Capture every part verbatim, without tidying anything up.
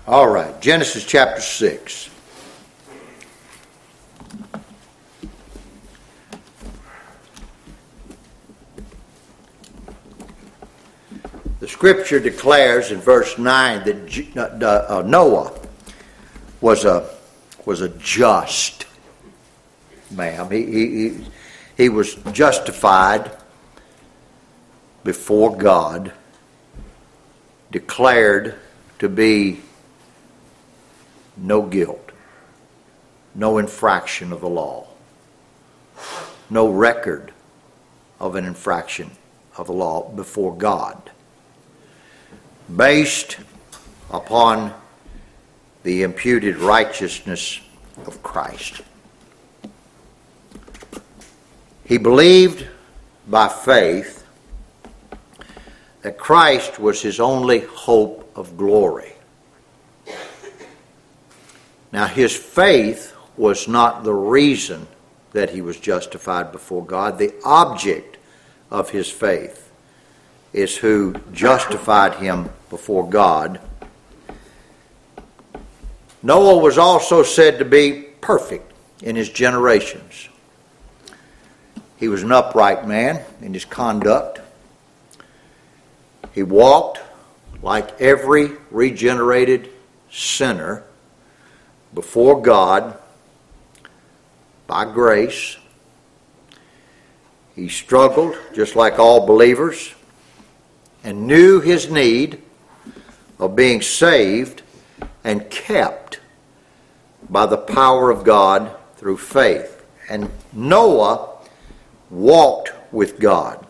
All right, Genesis chapter six. The scripture declares in verse nine that uh, Noah was a was a just man. He, he, he was justified before God, declared to be no guilt, no infraction of the law, no record of an infraction of the law before God, based upon the imputed righteousness of Christ. He believed by faith that Christ was his only hope of glory. Now, his faith was not the reason that he was justified before God. The object of his faith is who justified him before God. Noah was also said to be perfect in his generations. He was an upright man in his conduct. He walked like every regenerated sinner before God by grace. He struggled just like all believers and knew his need of being saved and kept by the power of God through faith. And Noah walked with God.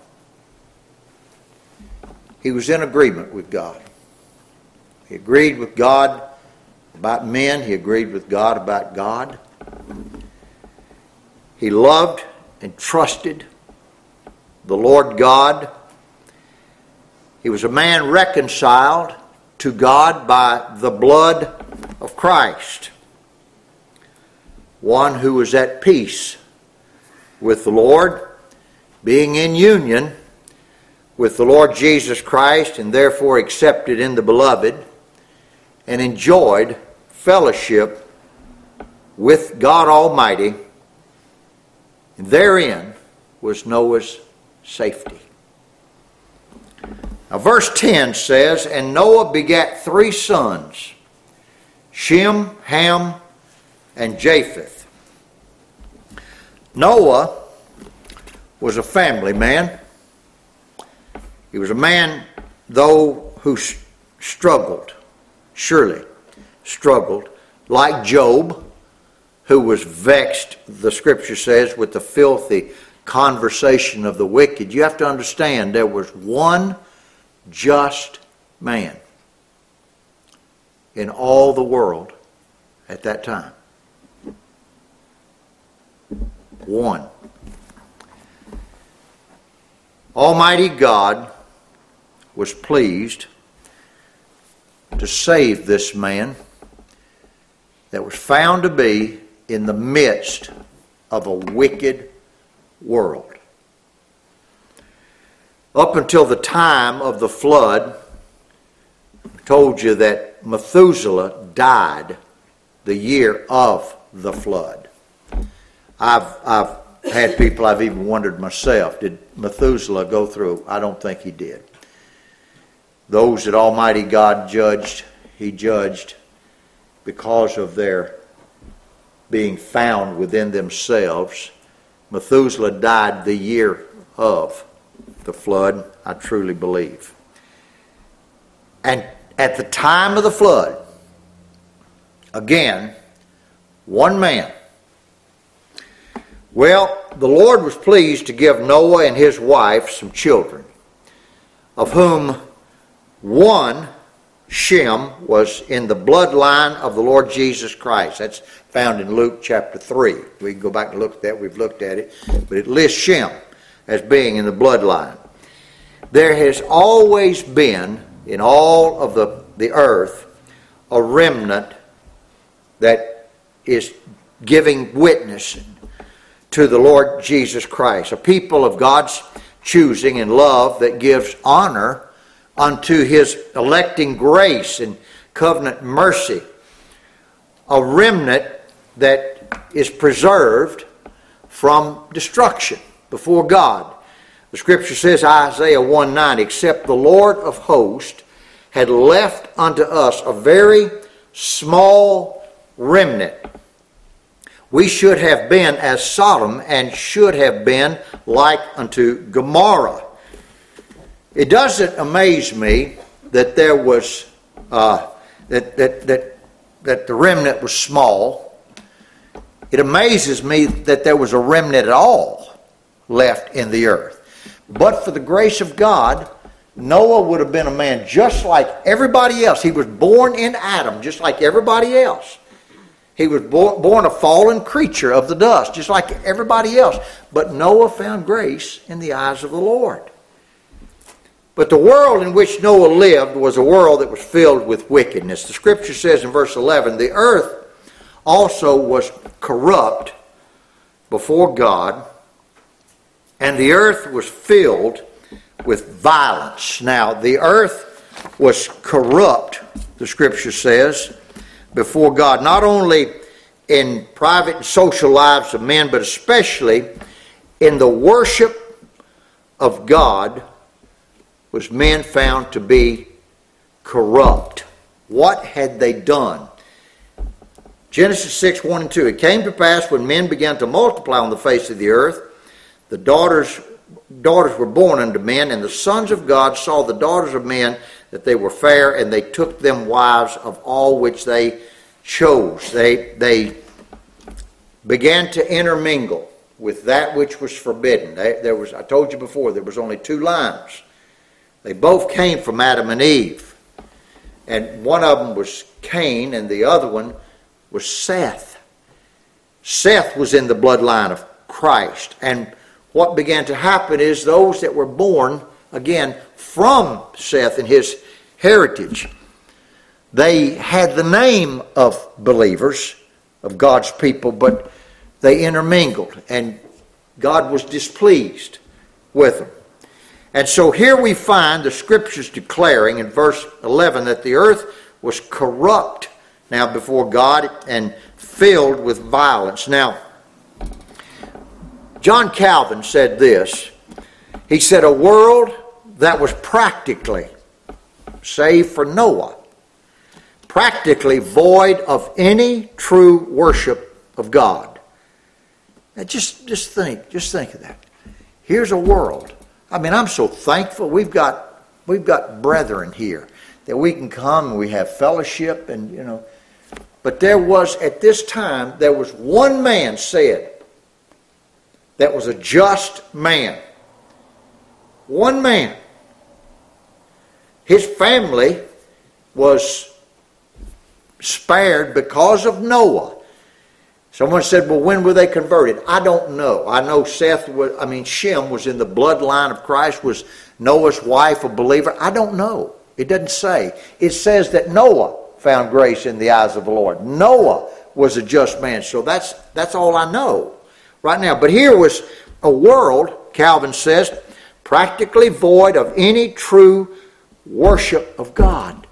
He was in agreement with God. He agreed with God about men. He agreed with God about God. He loved and trusted the Lord God. He was a man reconciled to God by the blood of Christ. One who was at peace with the Lord, being in union with the Lord Jesus Christ, and therefore accepted in the beloved, and enjoyed fellowship with God Almighty. And therein was Noah's safety. Now, verse ten says, "And Noah begat three sons, Shem, Ham, and Japheth." Noah was a family man. He was a man, though, who struggled, surely struggled, like Job, who was vexed, the scripture says, with the filthy conversation of the wicked. You have to understand, there was one just man in all the world at that time. One. Almighty God was pleased to save this man that was found to be in the midst of a wicked world. Up until the time of the flood, I told you that Methuselah died the year of the flood. I've I've had people, I've even wondered myself, did Methuselah go through? I don't think he did. Those that Almighty God judged, he judged because of their being found within themselves. Methuselah died the year of the flood, I truly believe. And at the time of the flood, again, one man. Well, the Lord was pleased to give Noah and his wife some children, of whom one, Shem, was in the bloodline of the Lord Jesus Christ. That's found in Luke chapter three. We can go back and look at that. We've looked at it. But it lists Shem as being in the bloodline. There has always been, in all of the, the earth, a remnant that is giving witness to the Lord Jesus Christ. A people of God's choosing and love that gives honor unto his electing grace and covenant mercy. A remnant that is preserved from destruction before God. The scripture says, Isaiah one nine, except the Lord of hosts had left unto us a very small remnant, we should have been as Sodom and should have been like unto Gomorrah. It doesn't amaze me that there was uh, that that that that the remnant was small. It amazes me that there was a remnant at all left in the earth. But for the grace of God, Noah would have been a man just like everybody else. He was born in Adam, just like everybody else. He was born, born a fallen creature of the dust, just like everybody else. But Noah found grace in the eyes of the Lord. But the world in which Noah lived was a world that was filled with wickedness. The scripture says in verse eleven, the earth also was corrupt before God, and the earth was filled with violence. Now, the earth was corrupt, the scripture says, before God, not only in private and social lives of men, but especially in the worship of God was men found to be corrupt. What had they done? Genesis six, one and two. It came to pass when men began to multiply on the face of the earth, the daughters daughters were born unto men, and the sons of God saw the daughters of men that they were fair, and they took them wives of all which they chose. They, they began to intermingle with that which was forbidden. They, there was, I told you before, there was only two lines. They both came from Adam and Eve. And one of them was Cain, and the other one was Seth. Seth was in the bloodline of Christ. And what began to happen is those that were born, again, from Seth and his heritage, they had the name of believers, of God's people, but they intermingled, and God was displeased with them. And so here we find the scriptures declaring in verse eleven that the earth was corrupt now before God and filled with violence. Now, John Calvin said this. He said, a world that was practically, save for Noah, practically void of any true worship of God. Now just, just think, just think of that. Here's a world. I mean, I'm so thankful we've got we've got brethren here that we can come and we have fellowship and, you know. But there was, at this time, there was one man said that was a just man. One man. His family was spared because of Noah. Someone said, well, when were they converted? I don't know. I know Seth was, I mean, Shem was in the bloodline of Christ. Was Noah's wife a believer? I don't know. It doesn't say. It says that Noah found grace in the eyes of the Lord. Noah was a just man. So that's that's all I know right now. But here was a world, Calvin says, practically void of any true worship of God.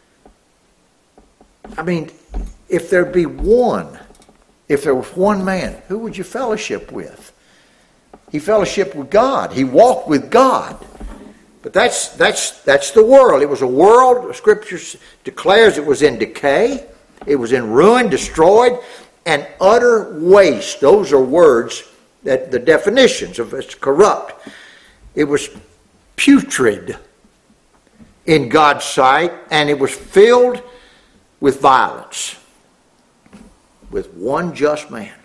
I mean, if there be one, if there was one man, who would you fellowship with? He fellowshiped with God. He walked with God. But that's that's that's the world. It was a world, the Scripture declares it was in decay. It was in ruin, destroyed, and utter waste. Those are words that the definitions of it's corrupt. It was putrid in God's sight, and it was filled with violence. With one just man.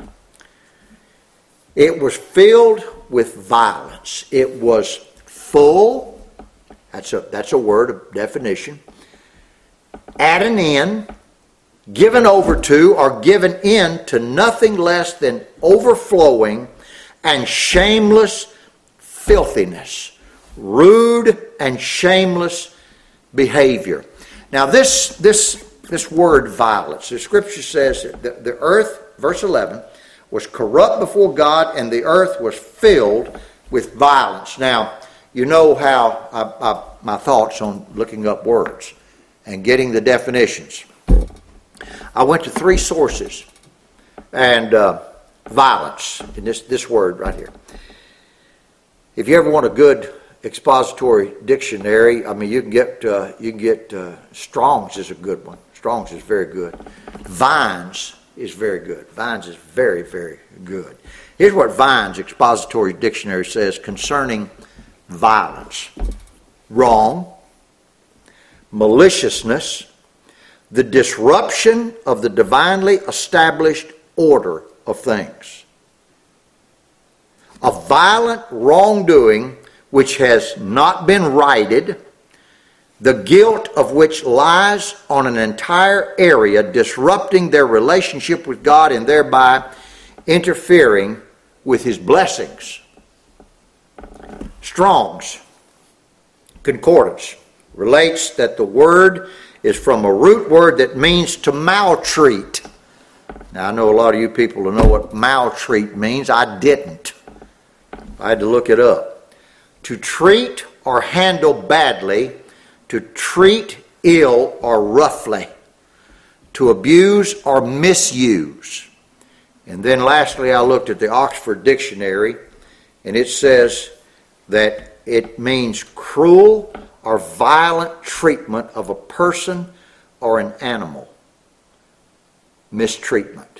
It was filled with violence. It was full, that's a, that's a word of definition, at an end, given over to or given in to nothing less than overflowing and shameless filthiness, rude and shameless behavior. Now this this this word violence, the scripture says that the earth, verse eleven, was corrupt before God, and the earth was filled with violence. Now, you know how I, I, my thoughts on looking up words. and getting the definitions. I went to three sources. And uh, violence, in this, this word right here. If you ever want a good expository dictionary, I mean, you can get uh, you can get uh, Strong's is a good one. Strong's is very good. Vines is very good. Vines is very, very good. Here's what Vines expository dictionary says concerning violence: wrong, maliciousness, the disruption of the divinely established order of things. A violent wrongdoing which has not been righted, the guilt of which lies on an entire area, disrupting their relationship with God and thereby interfering with His blessings. Strong's Concordance relates that the word is from a root word that means to maltreat. Now, I know a lot of you people who know what maltreat means. I didn't. I had to look it up. To treat or handle badly, to treat ill or roughly, to abuse or misuse. And then lastly, I looked at the Oxford Dictionary, and it says that it means cruel or violent treatment of a person or an animal. Mistreatment.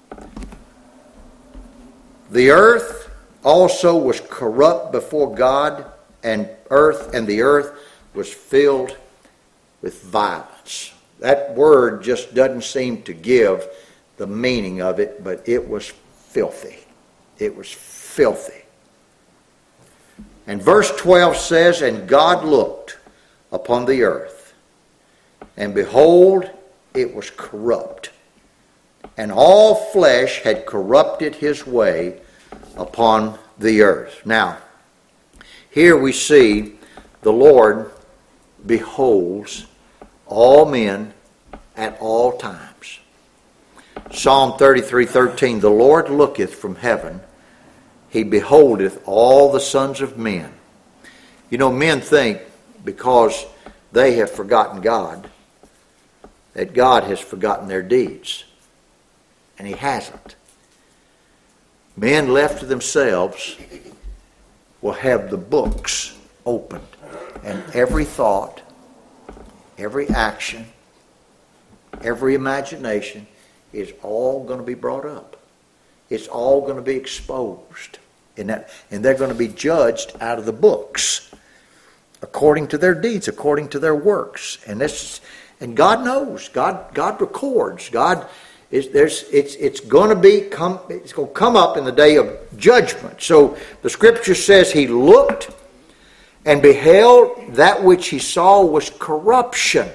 The earth also was corrupt before God, and earth and the earth was filled with violence. That word just doesn't seem to give the meaning of it, but it was filthy. It was filthy. And verse twelve says, "And God looked upon the earth, and behold, it was corrupt. And all flesh had corrupted his way upon the earth." Now, here we see the Lord beholds all men at all times. Psalm thirty-three thirteen, "The Lord looketh from heaven, He beholdeth all the sons of men." You know, men think because they have forgotten God, that God has forgotten their deeds. And He hasn't. Men left to themselves will have the books opened. And every thought, every action, every imagination is all going to be brought up. It's all going to be exposed. And, that, and they're going to be judged out of the books according to their deeds, according to their works. And this, and God knows. God, God records. God is there's it's it's going to be come it's going to come up in the day of judgment. So the Scripture says He looked and beheld that which He saw was corruption.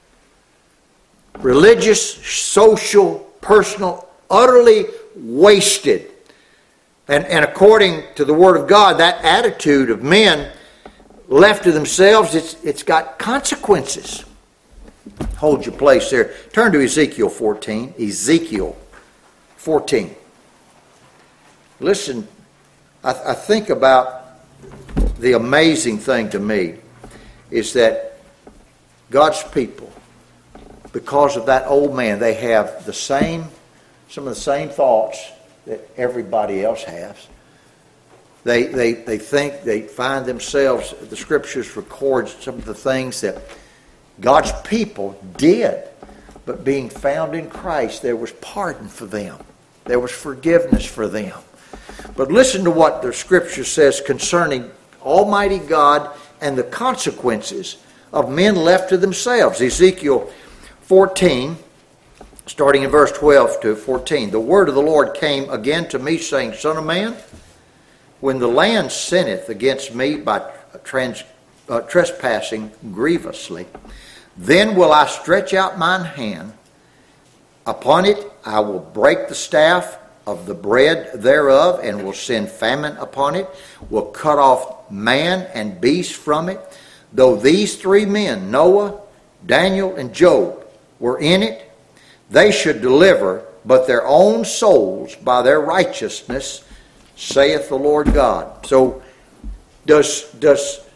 Religious, social, personal, utterly wasted. And, and according to the Word of God, that attitude of men left to themselves, it's it's got consequences. Hold your place there. Turn to Ezekiel fourteen. Ezekiel fourteen. Listen, I, I think about the amazing thing to me is that God's people, because of that old man, they have the same, some of the same thoughts that everybody else has. They, they, they think, they find themselves, the Scriptures record some of the things that God's people did. But being found in Christ, there was pardon for them. There was forgiveness for them. But listen to what the Scripture says concerning Almighty God and the consequences of men left to themselves. Ezekiel fourteen, starting in verse twelve to fourteen. "The word of the Lord came again to me, saying, Son of man, when the land sinneth against me by trans, uh, trespassing grievously, then will I stretch out mine hand. Upon it I will break the staff of the bread thereof, and will send famine upon it, will cut off man and beast from it. Though these three men, Noah, Daniel, and Job, were in it, they should deliver but their own souls by their righteousness, saith the Lord God." So does, does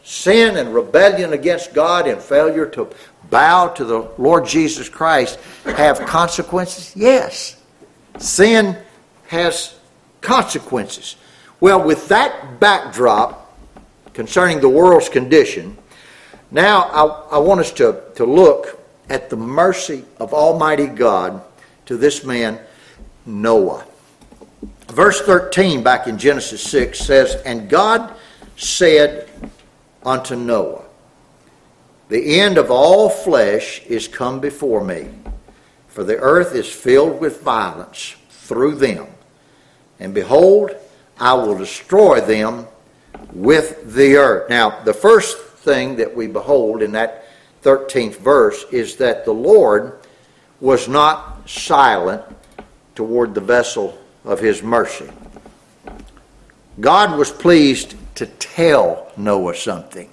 sin and rebellion against God and failure to bow to the Lord Jesus Christ have consequences? Yes. Sin has consequences. Well, with that backdrop concerning the world's condition, now I, I want us to, to look at the mercy of Almighty God to this man, Noah. Verse thirteen back in Genesis six says, "And God said unto Noah, the end of all flesh is come before me, for the earth is filled with violence through them. And behold, I will destroy them with the earth." Now, the first thing that we behold in that thirteenth verse is that the Lord was not silent toward the vessel of his mercy. God was pleased to tell Noah something.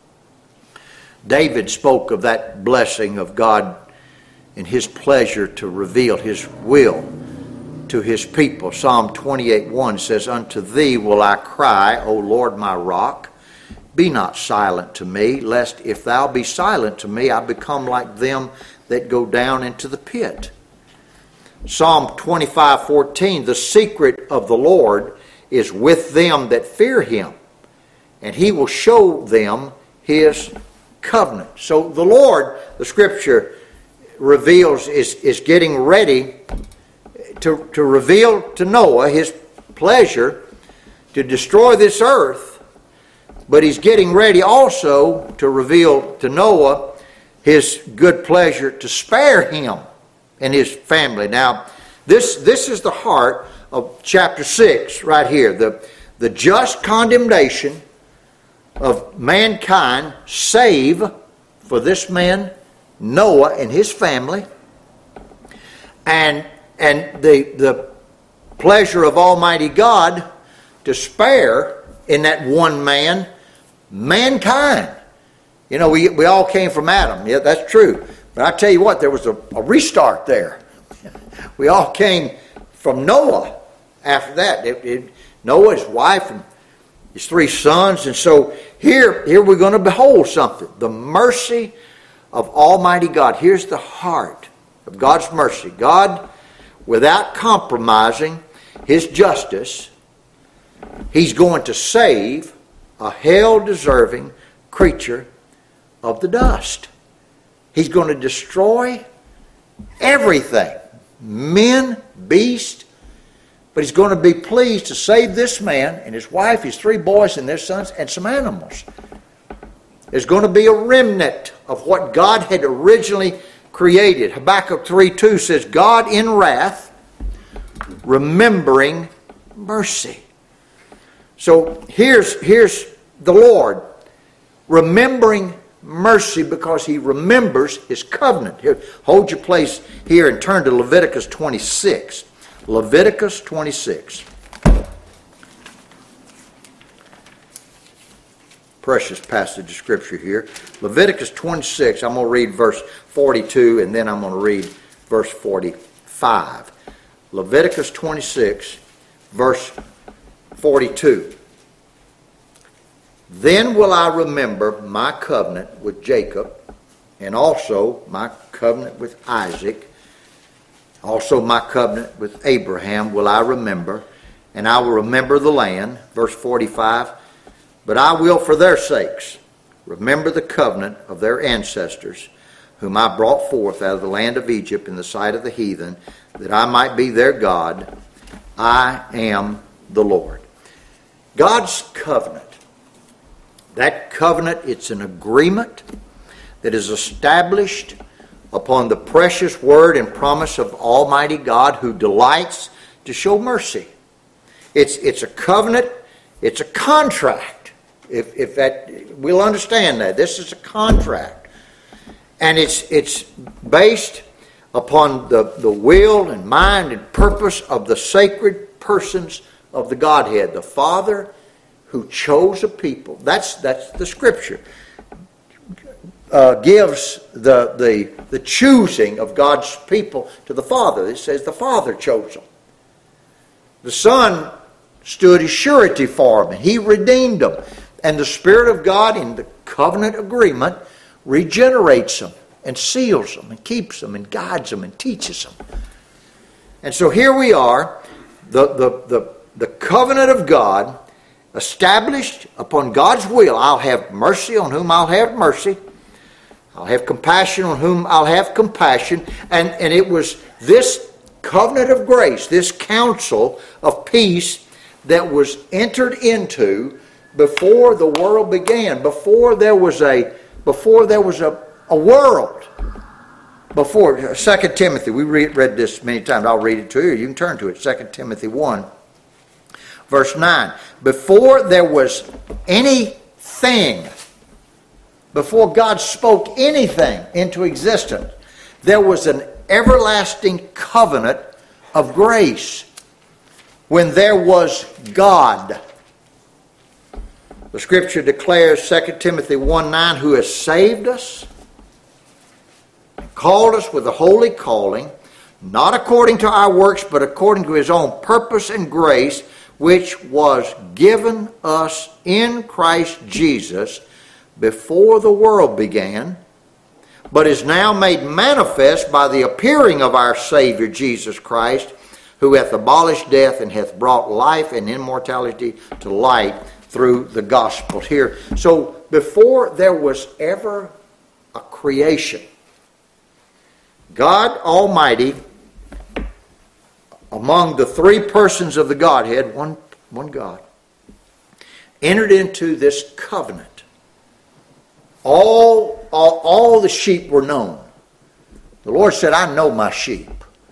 David spoke of that blessing of God in his pleasure to reveal his will to his people. Psalm twenty-eight one says, "Unto thee will I cry, O Lord my rock. Be not silent to me, lest if thou be silent to me, I become like them that go down into the pit." Psalm twenty-five fourteen, "The secret of the Lord is with them that fear him, and he will show them his covenant." So the Lord, the Scripture reveals, is, is getting ready to, to reveal to Noah his pleasure to destroy this earth, but he's getting ready also to reveal to Noah his good pleasure to spare him and his family. Now, this, this is the heart of chapter six right here. The, the just condemnation of mankind, save for this man Noah and his family, and and the the pleasure of Almighty God to spare in that one man mankind. You know, we we all came from Adam. Yeah, that's true. But I tell you what, there was a, a restart there. We all came from Noah after that. It, it, Noah, his wife, and his three sons. And so here, here we're going to behold something. The mercy of Almighty God. Here's the heart of God's mercy. God, without compromising his justice, he's going to save a hell-deserving creature of the dust. He's going to destroy everything. Men, beasts. But he's going to be pleased to save this man and his wife, his three boys and their sons, and some animals. There's going to be a remnant of what God had originally created. Habakkuk three two says, "God in wrath, remembering mercy." So here's, here's the Lord remembering mercy because he remembers his covenant. Here, hold your place here and turn to Leviticus twenty-six. Leviticus twenty-six. Precious passage of Scripture here. Leviticus twenty-six, I'm going to read verse forty-two and then I'm going to read verse forty-five. Leviticus twenty-six, verse forty-two. "Then will I remember my covenant with Jacob, and also my covenant with Isaac, also my covenant with Abraham will I remember, and I will remember the land." Verse forty-five, "But I will for their sakes remember the covenant of their ancestors, whom I brought forth out of the land of Egypt in the sight of the heathen, that I might be their God. I am the Lord." God's covenant. That covenant, it's an agreement that is established upon the precious word and promise of Almighty God, who delights to show mercy. It's it's a covenant, it's a contract. If if that we'll understand that. This is a contract. And it's it's based upon the, the will and mind and purpose of the sacred persons of the Godhead. The Father who chose a people. That's that's the Scripture. Uh, gives the, the the choosing of God's people to the Father. It says the Father chose them. The Son stood as surety for them, and He redeemed them. And the Spirit of God in the covenant agreement regenerates them and seals them and keeps them and guides them and teaches them. And so here we are, the, the, the, the covenant of God established upon God's will. I'll have mercy on whom I'll have mercy. I'll have compassion on whom I'll have compassion. And, and it was this covenant of grace, this counsel of peace that was entered into before the world began, before there was a before there was a, a world. Before Second Timothy, we read, read this many times. I'll read it to you. You can turn to it. Second Timothy one, verse nine. Before there was anything, before God spoke anything into existence, there was an everlasting covenant of grace when there was God. The Scripture declares, Second Timothy one nine, who has saved us, called us with a holy calling, not according to our works, but according to His own purpose and grace, which was given us in Christ Jesus before the world began, but is now made manifest by the appearing of our Savior Jesus Christ, who hath abolished death and hath brought life and immortality to light through the gospel here. So before there was ever a creation, God Almighty, among the three persons of the Godhead, one, one God, entered into this covenant. All, all, all the sheep were known. The Lord said, I know my sheep.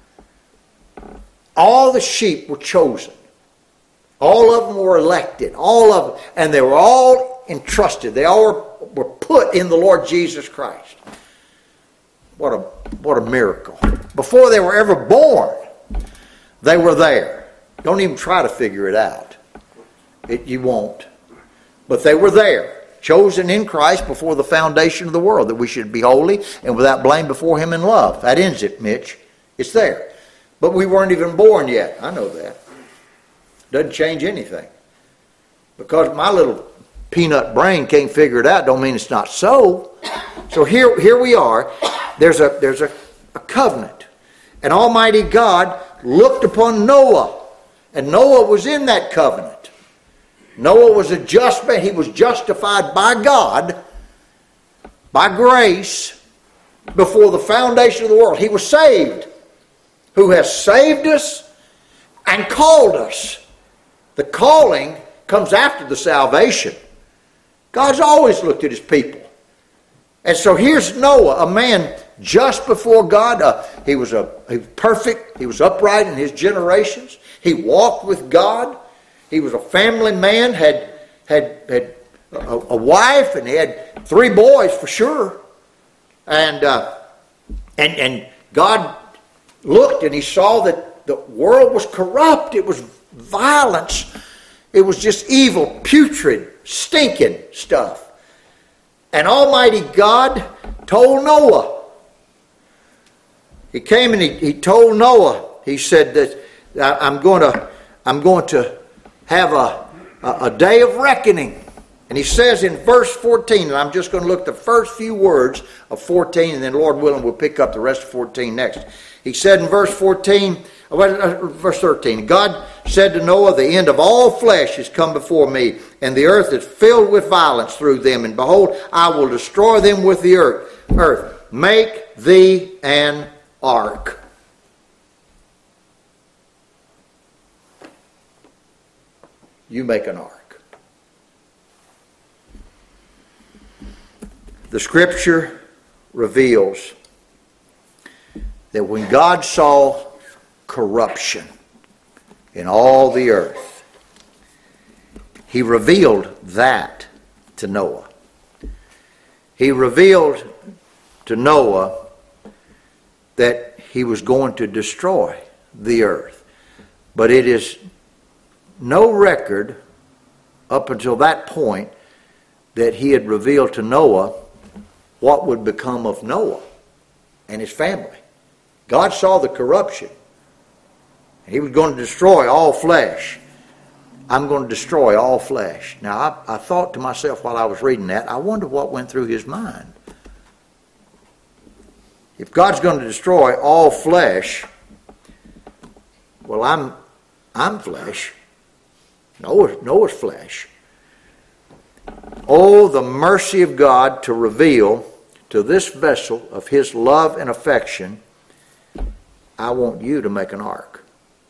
All the sheep were chosen. All of them were elected. All of them. And they were all entrusted. They all were, were put in the Lord Jesus Christ. What a, what a miracle. Before they were ever born, they were there. Don't even try to figure it out. It, you won't. But they were there. Chosen in Christ before the foundation of the world, that we should be holy and without blame before Him in love. That ends it, Mitch. It's there. But we weren't even born yet. I know that. Doesn't change anything. Because my little peanut brain can't figure it out, don't mean it's not so. So here, here we are. There's a there's a, a covenant. And Almighty God looked upon Noah. And Noah was in that covenant. Noah was a just man. He was justified by God, by grace, before the foundation of the world. He was saved. Who has saved us and called us. The calling comes after the salvation. God's always looked at His people. And so here's Noah, a man just before God. Uh, he was a he was perfect. He was upright in his generations. He walked with God. He was a family man, had had had a, a wife, and he had three boys for sure. And uh, and and God looked and He saw that the world was corrupt. It was violence. It was just evil, putrid, stinking stuff. And Almighty God told Noah. He came and he, he told Noah. He said that I'm going to I'm going to have a, a, a day of reckoning. And he says in verse fourteen, and I'm just going to look at the first few words of fourteen, and then Lord willing we'll pick up the rest of fourteen next. He said in verse fourteen, verse thirteen, God said to Noah, the end of all flesh is come before me, and the earth is filled with violence through them, and behold, I will destroy them with the earth. Earth, make thee an ark. You make an ark. The Scripture reveals that when God saw corruption in all the earth, He revealed that to Noah. He revealed to Noah that he was going to destroy the earth. But it is no record up until that point that he had revealed to Noah what would become of Noah and his family. God saw the corruption. He was going to destroy all flesh. I'm going to destroy all flesh. Now, I, I thought to myself while I was reading that, I wonder what went through his mind. If God's going to destroy all flesh, well, I'm I'm flesh. Noah, Noah's flesh. Oh, the mercy of God to reveal to this vessel of his love and affection, I want you to make an ark.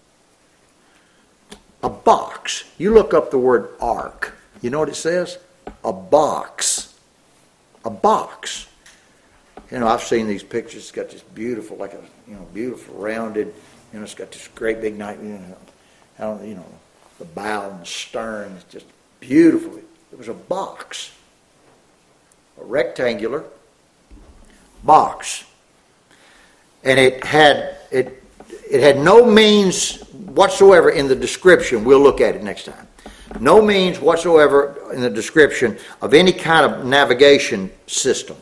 A box. You look up the word ark. You know what it says? A box. A box. You know, I've seen these pictures. It's got this beautiful, like a, you know, beautiful rounded, you know, it's got this great big night, you know, I don't, you know, the bow and the stern. It's just beautiful. It was a box. A rectangular box. And it had, it, it had no means whatsoever in the description. We'll look at it next time. No means whatsoever in the description of any kind of navigation system.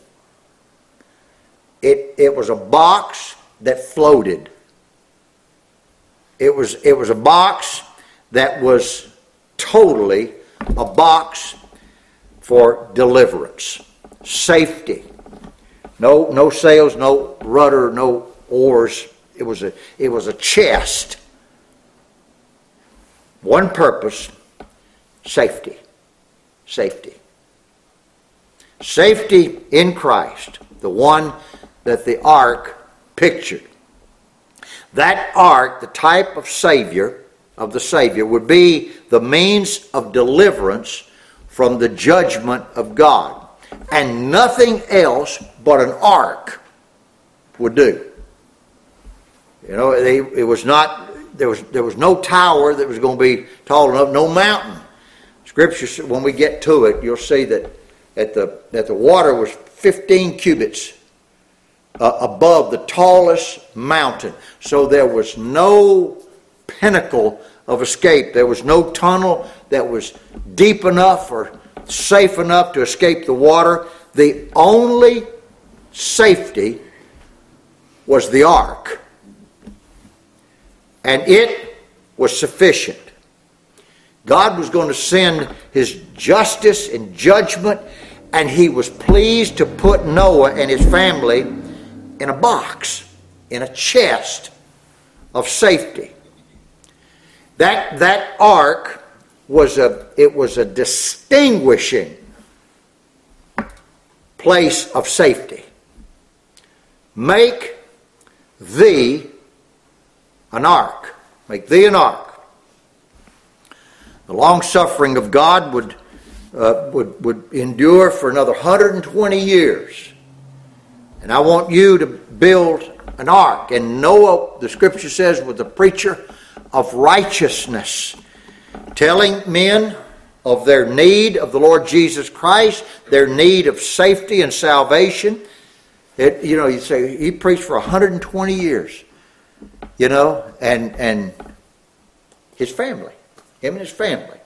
It, it was a box that floated. It was, it was a box that was totally a box for deliverance, safety. No, no sails, no rudder, no oars. It was a, it was a chest. One purpose, safety. Safety. Safety in Christ, the one that the ark pictured. That ark, the type of Savior, of the Savior, would be the means of deliverance from the judgment of God. And nothing else but an ark would do. You know, they, it was not, there was, there was no tower that was going to be tall enough, no mountain. Scripture, when we get to it, you'll see that, at the, that the water was fifteen cubits Uh, above the tallest mountain. So there was no pinnacle of escape. There was no tunnel that was deep enough or safe enough to escape the water. The only safety was the ark. And it was sufficient. God was going to send his justice and judgment, and he was pleased to put Noah and his family in a box, in a chest of safety. That that ark was a it was a distinguishing place of safety. Make thee an ark. Make thee an ark. The long suffering of God would uh, would would endure for another one hundred twenty years. And I want you to build an ark. And Noah, the scripture says, was a preacher of righteousness, telling men of their need of the Lord Jesus Christ, their need of safety and salvation. It, you know, you say, he preached for one hundred twenty years, you know, and, and his family, him and his family.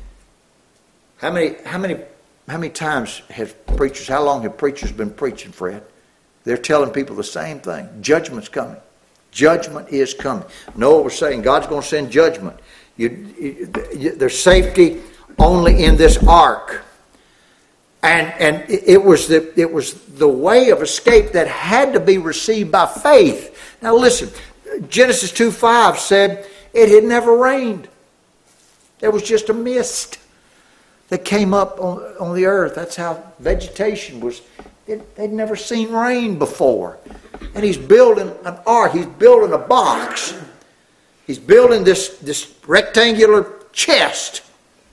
How many, how many, how many times have preachers, how long have preachers been preaching, Fred? They're telling people the same thing. Judgment's coming. Judgment is coming. Noah was saying God's going to send judgment. You, you, there's safety only in this ark. And and it was the it was the way of escape that had to be received by faith. Now listen, Genesis two five said it had never rained. There was just a mist that came up on, on the earth. That's how vegetation was. It, they'd never seen rain before. And he's building an ark. He's building a box. He's building this, this rectangular chest.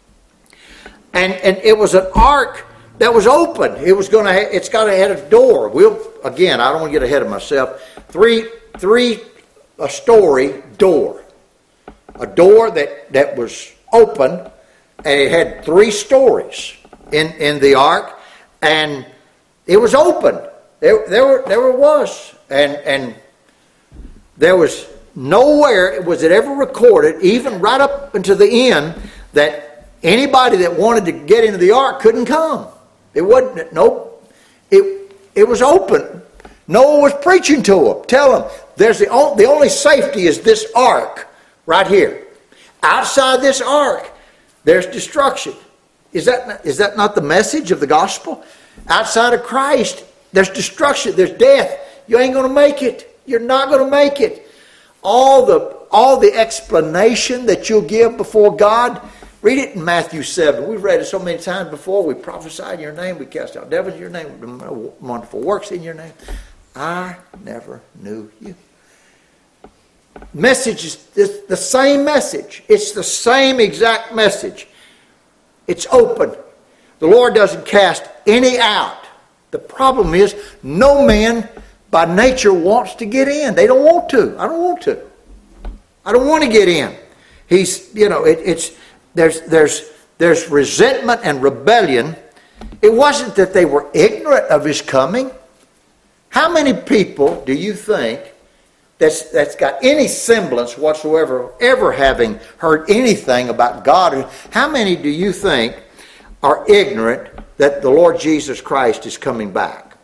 And and it was an ark that was open. It was going to. Ha- it's got to have a door. We'll again. I don't want to get ahead of myself. Three three a story door. A door that, that was open, and it had three stories in, in the ark, and it was open. There, there, were, there was. And, and there was nowhere was it ever recorded, even right up until the end, that anybody that wanted to get into the ark couldn't come. It wasn't, nope. It, it was open. Noah was preaching to them. Tell them, there's the, the only safety is this ark right here. Outside this ark, there's destruction. Is that not, is that not the message of the gospel? Outside of Christ, there's destruction, there's death. You ain't going to make it. You're not going to make it. All the all the explanation that you'll give before God, read it in Matthew seven. We've read it so many times before. We prophesied in your name. We cast out devils in your name. We do wonderful works in your name. I never knew you. Message is the same message. It's the same exact message. It's open. The Lord doesn't cast any out. The problem is no man by nature wants to get in. They don't want to. I don't want to. I don't want to get in. He's, you know, it, it's there's there's there's resentment and rebellion. It wasn't that they were ignorant of his coming. How many people do you think that's that's got any semblance whatsoever, ever having heard anything about God? How many do you think are ignorant that the Lord Jesus Christ is coming back?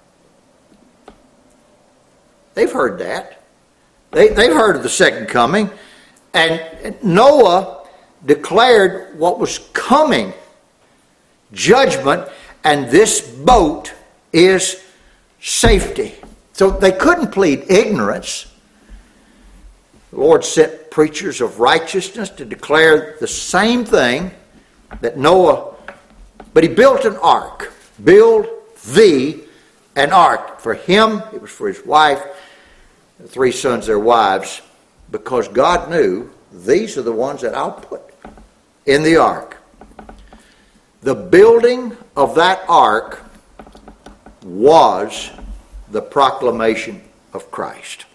They've heard that. They, they've heard of the second coming. And Noah declared what was coming, judgment, and this boat is safety. So they couldn't plead ignorance. The Lord sent preachers of righteousness to declare the same thing that Noah, but he built an ark. Build thee an ark. For him, it was for his wife, the three sons, their wives, because God knew these are the ones that I'll put in the ark. The building of that ark was the proclamation of Christ.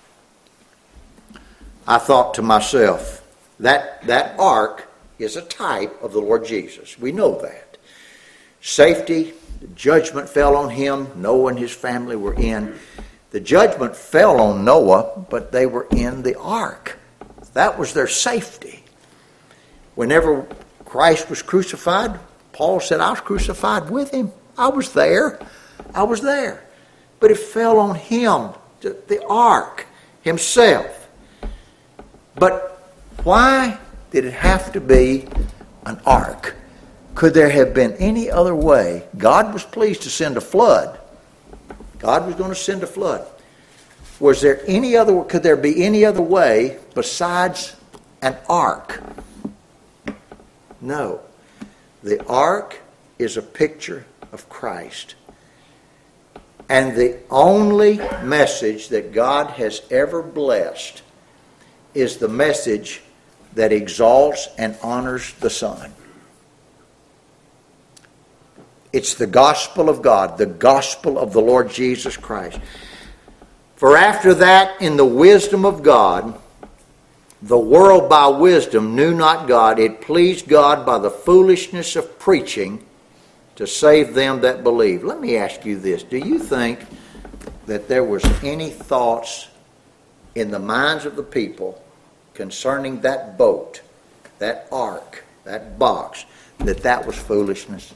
I thought to myself, that, that ark is a type of the Lord Jesus. We know that. Safety, the judgment fell on him. Noah and his family were in. The judgment fell on Noah, but they were in the ark. That was their safety. Whenever Christ was crucified, Paul said, I was crucified with him. I was there. I was there. But it fell on him, the ark, himself. But why did it have to be an ark? Could there have been any other way? God was pleased to send a flood. God was going to send a flood. Was there any other, could there be any other way besides an ark? No. The ark is a picture of Christ. And the only message that God has ever blessed is the message that exalts and honors the Son. It's the gospel of God, the gospel of the Lord Jesus Christ. For after that, in the wisdom of God, the world by wisdom knew not God. It pleased God by the foolishness of preaching to save them that believe. Let me ask you this. Do you think that there was any thoughts in the minds of the people concerning that boat, that ark, that box, that that was foolishness?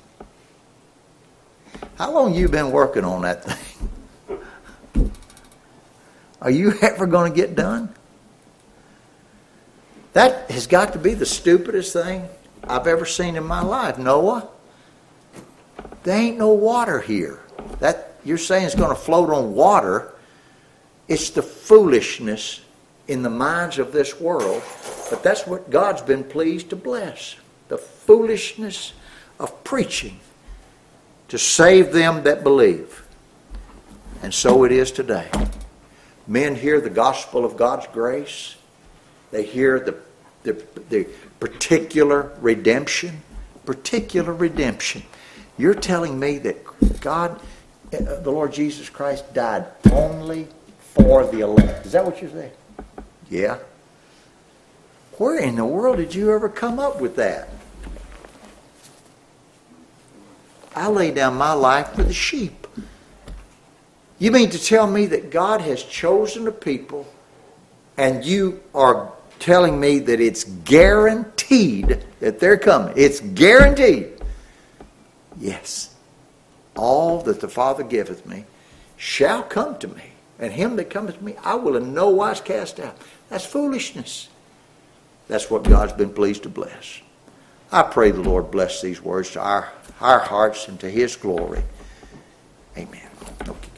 How long have you been working on that thing? Are you ever going to get done? That has got to be the stupidest thing I've ever seen in my life. Noah, there ain't no water here. That you're saying it's going to float on water. It's the foolishness in the minds of this world. But that's what God's been pleased to bless. The foolishness of preaching to save them that believe. And so it is today. Men hear the gospel of God's grace. They hear the, the, the particular redemption. Particular redemption. You're telling me that God, the Lord Jesus Christ, died only for the elect. Is that what you're saying? Yeah. Where in the world did you ever come up with that? I lay down my life for the sheep. You mean to tell me that God has chosen a people and you are telling me that it's guaranteed that they're coming? It's guaranteed. Yes. All that the Father giveth me shall come to me, and him that cometh to me I will in no wise cast out. That's foolishness. That's what God's been pleased to bless. I pray the Lord bless these words to our, our hearts and to His glory. Amen. Okay.